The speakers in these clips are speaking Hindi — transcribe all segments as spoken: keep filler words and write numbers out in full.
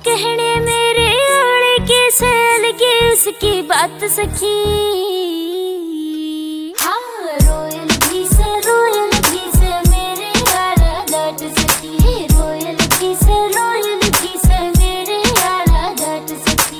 कहने मेरे आड़े के सैल के उसकी बात सखी। हाँ रोयल भी से रोयल भी से मेरे आड़ा डाट सखी। रोयल भी से रोयल भी से मेरे आड़ा डाट सखी।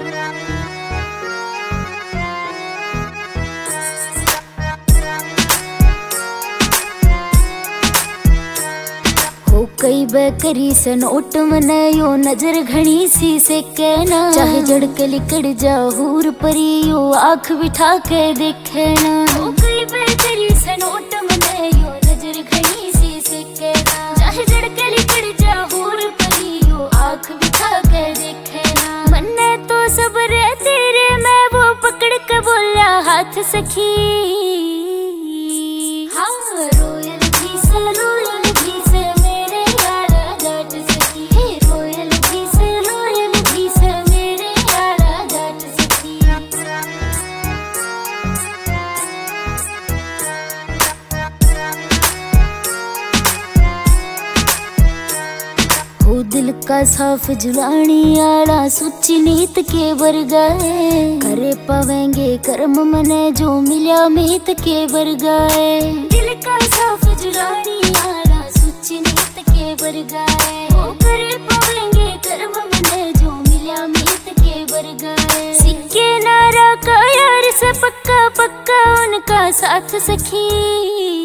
हो कई बेकरी से नोट मने यो नजर घनी सी से कहना। चाहे जड़क लिकड़ जा हूर परी यो आँख बिठा के देखे ना। हो कई बेकरी से नोट मने यो नजर घनी सी से कहना। चाहे जड़क लिकड़ जा हूर परी यो आँख बिठा के देखे ना। मन्ने तो सब रे तेरे मैं वो पकड़ के बोलिया हाथ सखी। हाँ रोयल भी से रोयल भी से मेरे आड़ा डाट सखी। रोयल भी से रोयल भी से मेरे आड़ा डाट सखी। हो दिल का साफ जुलानी आड़ा सुची नीत के वर्गाए। करे पावेंगे कर्म मने जो मिल्या मीत के वर्गाए। दिल का साफ जुलानी आड़ा सुची नीत के वर्गाए। हो करे पावेंगे कर्म मने जो मिल्या मीत के वर्गाए। सिक्के नारा का यार से पक्का पक्का उनका साथ सखी।